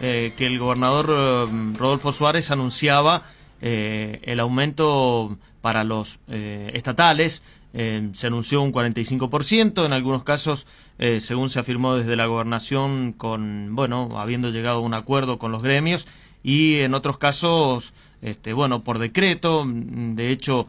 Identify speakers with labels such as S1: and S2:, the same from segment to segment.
S1: que el gobernador Rodolfo Suárez anunciaba el aumento para los estatales. Se anunció un 45%, en algunos casos, según se afirmó desde la gobernación, habiendo llegado a un acuerdo con los gremios, y en otros casos, por decreto. De hecho,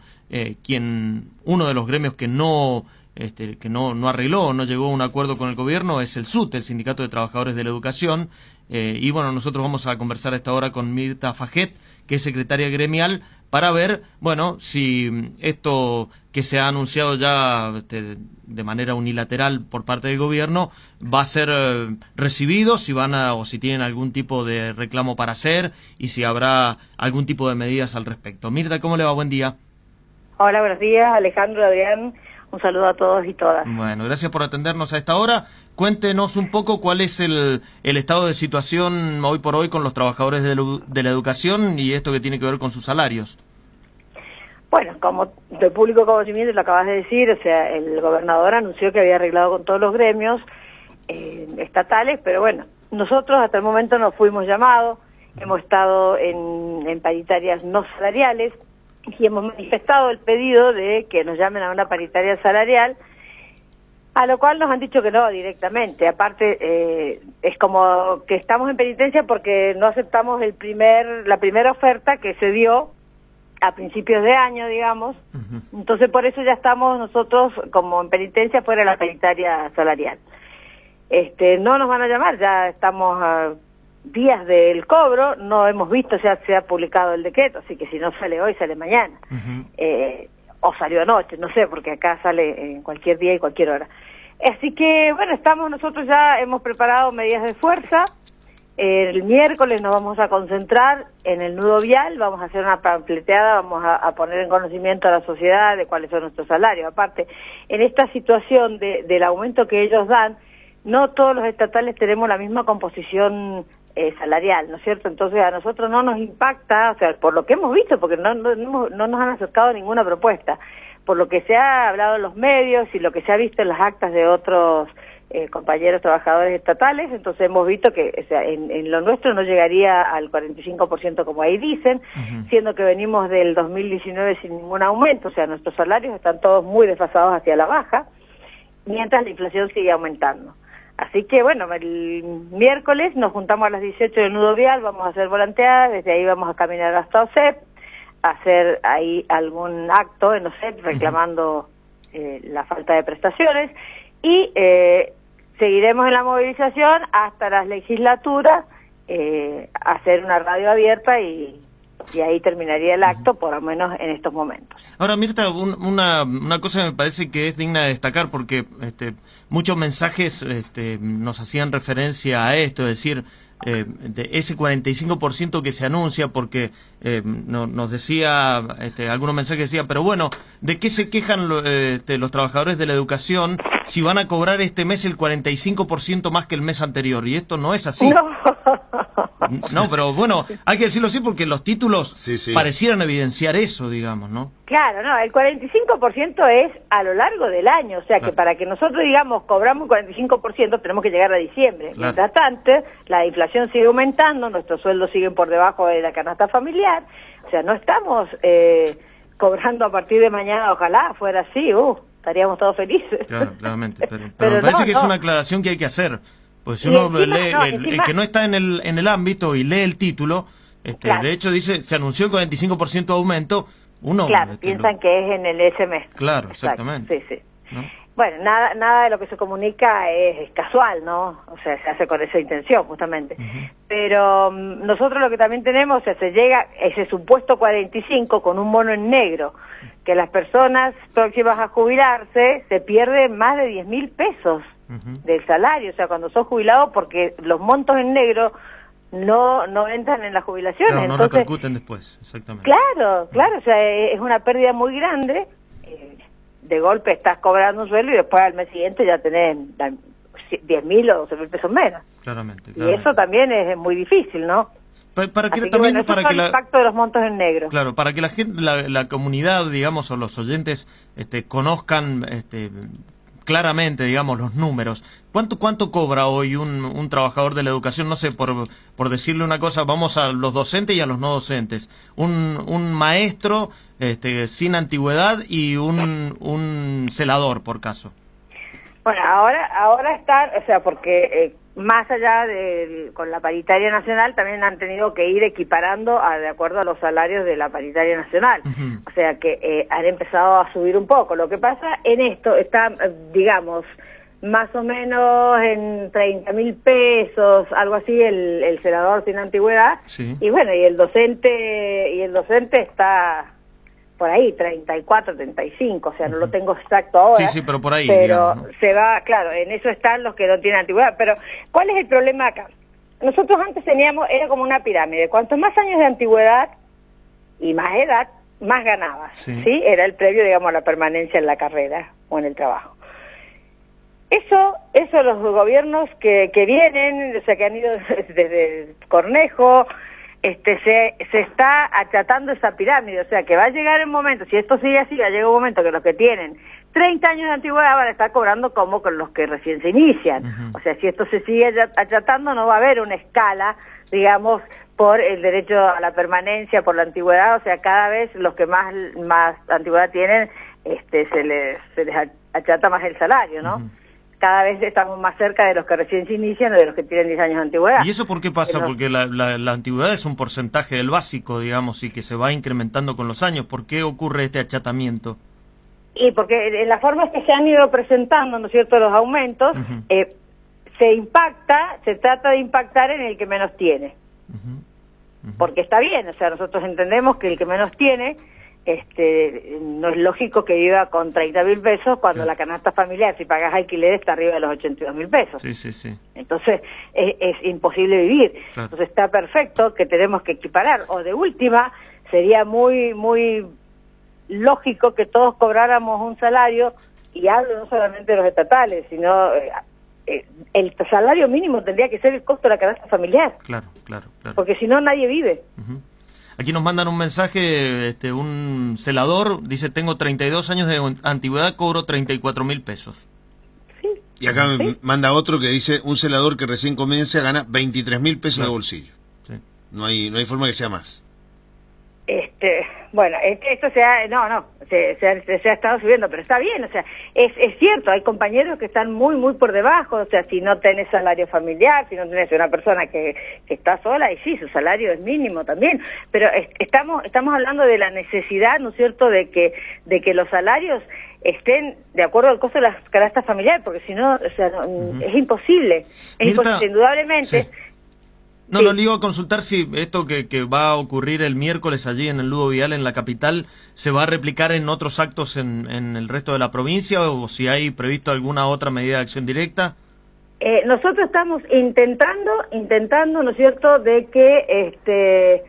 S1: uno de los gremios que no arregló, no llegó a un acuerdo con el gobierno es el SUT, el Sindicato de Trabajadores de la Educación. Nosotros vamos a conversar a esta hora con Mirta Faget, que es secretaria gremial, para ver, si esto que se ha anunciado ya de manera unilateral por parte del gobierno va a ser recibido, si tienen algún tipo de reclamo para hacer y si habrá algún tipo de medidas al respecto. Mirta, ¿cómo le va? Buen día.
S2: Hola, buenos días, Alejandro, Adrián. Un saludo a todos y todas.
S1: Bueno, gracias por atendernos a esta hora. Cuéntenos un poco cuál es el estado de situación hoy por hoy con los trabajadores de la educación y esto que tiene que ver con sus salarios.
S2: Bueno, como de público conocimiento, lo acabas de decir, el gobernador anunció que había arreglado con todos los gremios estatales, pero bueno, nosotros hasta el momento no fuimos llamados, hemos estado en paritarias no salariales, y hemos manifestado el pedido de que nos llamen a una paritaria salarial, a lo cual nos han dicho que no directamente. Aparte, es como que estamos en penitencia porque no aceptamos la primera oferta que se dio a principios de año, digamos. Entonces, por eso ya estamos nosotros como en penitencia fuera de la paritaria salarial. No nos van a llamar, ya estamos días del cobro, no hemos visto, se ha publicado el decreto, así que si no sale hoy, sale mañana. O salió anoche, no sé, porque acá sale en cualquier día y cualquier hora. Así que, nosotros ya hemos preparado medidas de fuerza. El miércoles nos vamos a concentrar en el nudo vial, vamos a hacer una pamfleteada, vamos a poner en conocimiento a la sociedad de cuáles son nuestros salarios. Aparte, en esta situación del aumento que ellos dan, no todos los estatales tenemos la misma composición salarial, ¿no es cierto? Entonces a nosotros no nos impacta, por lo que hemos visto, porque no nos han acercado ninguna propuesta, por lo que se ha hablado en los medios y lo que se ha visto en las actas de otros compañeros trabajadores estatales, entonces hemos visto que en lo nuestro no llegaría al 45% como ahí dicen, siendo que venimos del 2019 sin ningún aumento, nuestros salarios están todos muy desfasados hacia la baja, mientras la inflación sigue aumentando. Así que, el miércoles nos juntamos a las 18 del nudo vial, vamos a hacer volanteadas, desde ahí vamos a caminar hasta OSEP, a hacer ahí algún acto en OSEP reclamando la falta de prestaciones y seguiremos en la movilización hasta las legislaturas, hacer una radio abierta y ahí terminaría el acto, por lo menos en estos momentos.
S1: Ahora, Mirta, una cosa me parece que es digna de destacar, porque muchos mensajes nos hacían referencia a esto, es decir, de ese 45% que se anuncia, porque nos decía, algunos mensajes decían, pero bueno, ¿de qué se quejan los trabajadores de la educación si van a cobrar este mes el 45% más que el mes anterior? Y esto no es así. No, pero hay que decirlo así porque los títulos parecieran evidenciar eso, digamos, ¿no?
S2: Claro, no, el 45% es a lo largo del año, que para que nosotros, digamos, cobramos un 45% tenemos que llegar a diciembre. Claro. Mientras tanto, la inflación sigue aumentando, nuestros sueldos siguen por debajo de la canasta familiar, no estamos cobrando a partir de mañana, ojalá fuera así, estaríamos todos felices.
S1: Claro, claramente, pero me parece que es una aclaración que hay que hacer. Pues si uno lee, el que no está en el ámbito y lee el título, claro. De hecho dice, se anunció el 45% aumento, uno...
S2: Claro, piensan que es en el SMS.
S1: Claro, exactamente.
S2: Sí.
S1: ¿No?
S2: Bueno, nada de lo que se comunica es casual, ¿no? Se hace con esa intención, justamente. Pero nosotros lo que también tenemos, se llega a ese supuesto 45 con un bono en negro, que las personas próximas a jubilarse se pierden más de 10.000 pesos del salario, cuando sos jubilado, porque los montos en negro no entran en las jubilaciones.
S1: Claro, no
S2: entonces
S1: repercuten después, exactamente.
S2: Claro, es una pérdida muy grande. De golpe estás cobrando un sueldo y después al mes siguiente ya tenés 10.000 o 12.000 pesos menos.
S1: Claramente.
S2: Y eso también es muy difícil, ¿no?
S1: Para que
S2: el impacto de los montos en negro.
S1: Claro, para que la gente, la comunidad, digamos, o los oyentes conozcan claramente, digamos, los números. ¿Cuánto cobra hoy un trabajador de la educación? No sé, por decirle una cosa, vamos a los docentes y a los no docentes. Un maestro sin antigüedad y un celador, por caso.
S2: Bueno, ahora está, o sea, porque más allá con la paritaria nacional también han tenido que ir equiparando de acuerdo a los salarios de la paritaria nacional. O sea que han empezado a subir un poco. Lo que pasa en esto está, digamos, más o menos en 30.000 pesos, algo así, el celador sin antigüedad.
S1: Sí.
S2: Y bueno, y el docente está por ahí, 34, 35, o sea, no lo tengo exacto ahora.
S1: Sí, pero por ahí.
S2: Pero
S1: digamos, ¿no?
S2: se va, claro, en eso están los que no tienen antigüedad. Pero, ¿cuál es el problema acá? Nosotros antes era como una pirámide. Cuantos más años de antigüedad y más edad, más ganabas. Sí. Era el previo, digamos, a la permanencia en la carrera o en el trabajo. Eso los gobiernos que vienen, o sea, que han ido desde Cornejo, se está achatando esa pirámide, o sea que va a llegar el momento, si esto sigue así, va a llegar un momento que los que tienen 30 años de antigüedad van a estar cobrando como con los que recién se inician. O sea, si esto se sigue achatando, no va a haber una escala, digamos, por el derecho a la permanencia, por la antigüedad, o sea, cada vez los que más antigüedad tienen, se les achata más el salario, ¿no? Cada vez estamos más cerca de los que recién se inician o de los que tienen 10 años de antigüedad.
S1: ¿Y eso por qué pasa? Porque la antigüedad es un porcentaje del básico, digamos, y que se va incrementando con los años. ¿Por qué ocurre este achatamiento?
S2: Y porque en las formas que se han ido presentando, ¿no es cierto?, los aumentos, se trata de impactar en el que menos tiene. Porque está bien, o sea, nosotros entendemos que el que menos tiene... no es lógico que viva con 30.000 pesos cuando la canasta familiar, si pagas alquiler, está arriba de los 82.000 pesos.
S1: Sí.
S2: Entonces es imposible vivir.
S1: Claro.
S2: Entonces está perfecto que tenemos que equiparar. O de última, sería muy lógico que todos cobráramos un salario, y hablo no solamente de los estatales, sino el salario mínimo tendría que ser el costo de la canasta familiar.
S1: Claro.
S2: Porque si no, nadie vive.
S1: Aquí nos mandan un mensaje, un celador, dice, tengo 32 años de antigüedad, cobro 34.000 pesos.
S2: Sí.
S3: Y acá me manda otro que dice, un celador que recién comienza gana 23.000 pesos de bolsillo.
S1: Sí.
S3: No hay forma que sea más.
S2: Bueno, esto se ha estado subiendo, pero está bien, o sea, es cierto, hay compañeros que están muy por debajo, o sea, si no tenés salario familiar, si no tenés una persona que está sola, y sí, su salario es mínimo también, pero estamos hablando de la necesidad, ¿no es cierto?, de que los salarios estén de acuerdo al costo de la canasta familiar, porque si no, o sea, es imposible,
S1: Mirta,
S2: indudablemente...
S1: Sí. No, le iba a consultar si esto que va a ocurrir el miércoles allí en el Ludo Vial, en la capital, se va a replicar en otros actos en el resto de la provincia, o si hay previsto alguna otra medida de acción directa.
S2: Nosotros estamos intentando, ¿no es cierto?, de que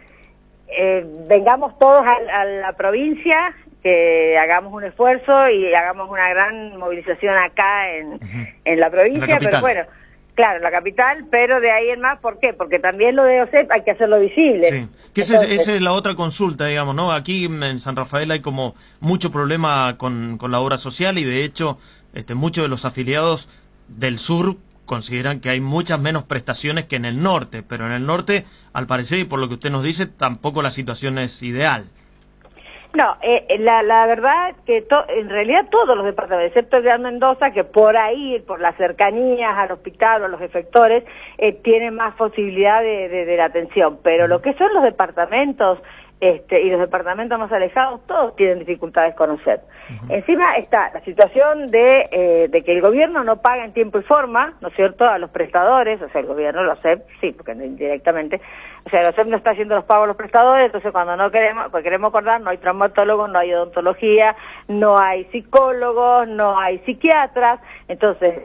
S2: vengamos todos a la provincia, que hagamos un esfuerzo y hagamos una gran movilización acá en la provincia, pero bueno... Claro, la capital, pero de ahí en más, ¿por qué? Porque también lo de OSEP hay que hacerlo visible.
S1: Sí, que esa es la otra consulta, digamos, ¿no? Aquí en San Rafael hay como mucho problema con la obra social, y de hecho muchos de los afiliados del sur consideran que hay muchas menos prestaciones que en el norte, pero en el norte, al parecer, y por lo que usted nos dice, tampoco la situación es ideal.
S2: No, la verdad que en realidad todos los departamentos, excepto el de Mendoza, que por ahí, por las cercanías al hospital o a los efectores, tienen más posibilidad de la atención. Pero lo que son los departamentos y los departamentos más alejados, todos tienen dificultades con OSEP. Encima está la situación de que el gobierno no paga en tiempo y forma, ¿no es cierto?, a los prestadores, o sea, el gobierno, la OSEP, sí, porque indirectamente, o sea, la OSEP no está haciendo los pagos a los prestadores, entonces cuando queremos acordar, no hay traumatólogos, no hay odontología, no hay psicólogos, no hay psiquiatras, entonces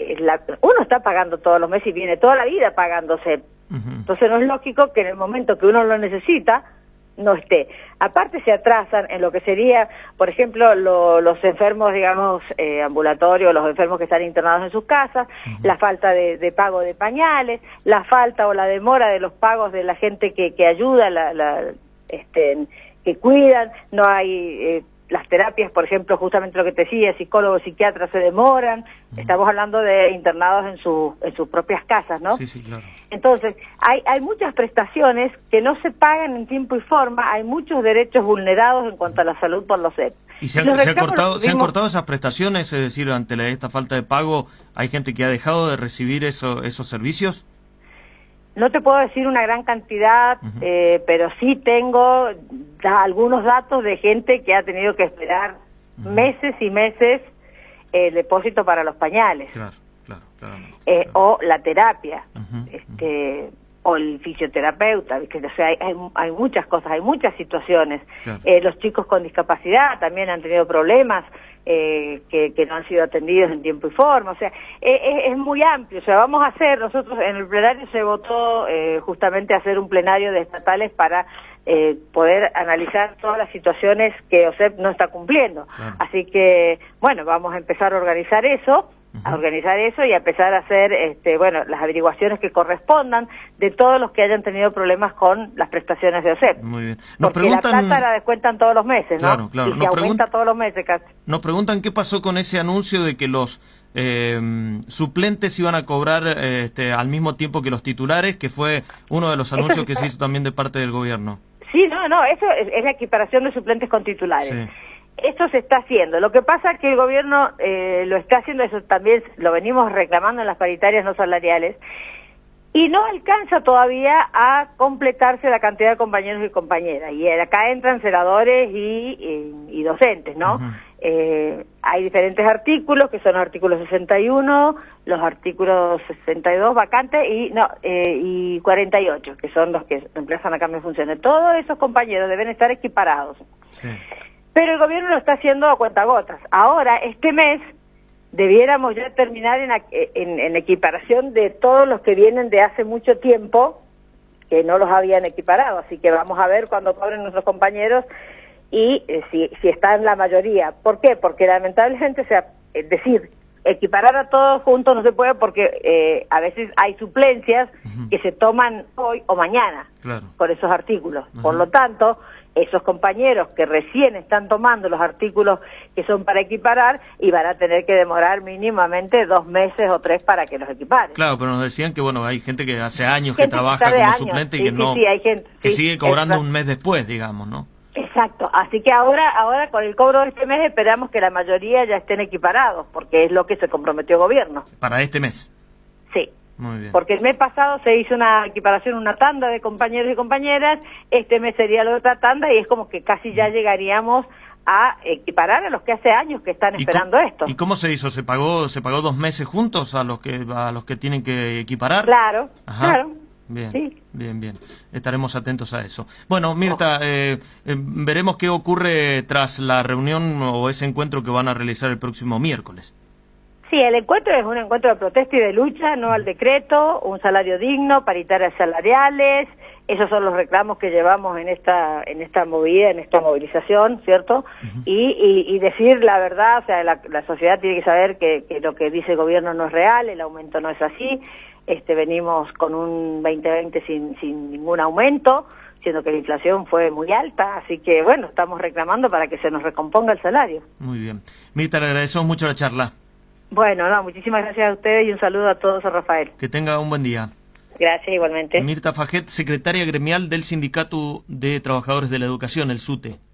S2: uno está pagando todos los meses y viene toda la vida pagando OSEP. Entonces no es lógico que en el momento que uno lo necesita, no esté. Aparte se atrasan en lo que sería, por ejemplo, los enfermos, digamos, ambulatorios, los enfermos que están internados en sus casas, la falta de pago de pañales, la falta o la demora de los pagos de la gente que ayuda, que cuidan, no hay las terapias, por ejemplo, justamente lo que te decía, psicólogos, psiquiatras se demoran, estamos hablando de internados en sus propias casas, ¿no?
S1: Sí, sí, claro.
S2: Entonces, hay muchas prestaciones que no se pagan en tiempo y forma, hay muchos derechos vulnerados en cuanto a la salud por los OSEP.
S1: ¿Y se han cortado esas prestaciones? Es decir, ante esta falta de pago, ¿hay gente que ha dejado de recibir esos servicios?
S2: No te puedo decir una gran cantidad, pero sí tengo algunos datos de gente que ha tenido que esperar meses y meses el depósito para los pañales.
S1: Claro, claramente.
S2: O la terapia, o el fisioterapeuta, ¿viste? O sea, hay muchas cosas, hay muchas situaciones.
S1: Claro.
S2: Los chicos con discapacidad también han tenido problemas que no han sido atendidos en tiempo y forma. O sea, es muy amplio. O sea, vamos a hacer, nosotros en el plenario se votó justamente hacer un plenario de estatales para poder analizar todas las situaciones que OSEP no está cumpliendo.
S1: Claro.
S2: Así que, bueno, vamos a empezar a organizar eso. Y a empezar a hacer las averiguaciones que correspondan de todos los que hayan tenido problemas con las prestaciones de OSEP.
S1: Muy bien.
S2: Porque la plata la descuentan todos los meses, ¿no?
S1: Claro.
S2: Y se aumenta todos los meses casi.
S1: Nos preguntan qué pasó con ese anuncio de que los suplentes iban a cobrar al mismo tiempo que los titulares, que fue uno de los anuncios que se hizo también de parte del gobierno.
S2: Sí, no, eso es la equiparación de suplentes con titulares.
S1: Sí.
S2: Esto se está haciendo. Lo que pasa es que el gobierno lo está haciendo, eso también lo venimos reclamando en las paritarias no salariales, y no alcanza todavía a completarse la cantidad de compañeros y compañeras. Y acá entran celadores y docentes, ¿no? Hay diferentes artículos, que son los artículos 61, los artículos 62 vacantes y 48, que son los que reemplazan a cambio de funciones. Todos esos compañeros deben estar equiparados.
S1: Sí.
S2: Pero el gobierno lo está haciendo a cuentagotas. Ahora, este mes, debiéramos ya terminar en equiparación de todos los que vienen de hace mucho tiempo, que no los habían equiparado. Así que vamos a ver cuando cobren nuestros compañeros y si están la mayoría. ¿Por qué? Porque lamentablemente, es decir, equiparar a todos juntos no se puede porque a veces hay suplencias que se toman hoy o mañana por esos artículos. Por lo tanto, esos compañeros que recién están tomando los artículos que son para equiparar y van a tener que demorar mínimamente 2 meses o 3 para que los equiparen.
S1: Claro, pero nos decían que hay gente que hace años que trabaja como suplente y que
S2: hay gente,
S1: que sigue cobrando un mes después, digamos, ¿no?
S2: Exacto, así que ahora con el cobro de este mes esperamos que la mayoría ya estén equiparados, porque es lo que se comprometió el gobierno.
S1: ¿Para este mes?
S2: Sí.
S1: Muy bien.
S2: Porque el mes pasado se hizo una equiparación, una tanda de compañeros y compañeras, este mes sería la otra tanda y es como que casi ya llegaríamos a equiparar a los que hace años que están esperando esto.
S1: ¿Y cómo se hizo? ¿Se pagó 2 meses juntos a los que tienen que equiparar?
S2: Claro, claro.
S1: Bien,
S2: sí.
S1: bien. Estaremos atentos a eso. Bueno, Mirta, veremos qué ocurre tras la reunión o ese encuentro que van a realizar el próximo miércoles.
S2: Sí, el encuentro es un encuentro de protesta y de lucha, no al decreto, un salario digno, paritarias salariales, esos son los reclamos que llevamos en esta movida, en esta movilización, ¿cierto? Y decir la verdad, o sea, la sociedad tiene que saber que lo que dice el gobierno no es real, el aumento no es así, venimos con un 2020 sin ningún aumento, siendo que la inflación fue muy alta, así que bueno, estamos reclamando para que se nos recomponga el salario.
S1: Muy bien. Mirta, le agradecemos mucho la charla.
S2: Bueno, muchísimas gracias a ustedes y un saludo a todos, a Rafael.
S1: Que tenga un buen día.
S2: Gracias, igualmente.
S1: Mirta Faget, secretaria gremial del Sindicato de Trabajadores de la Educación, el SUTE.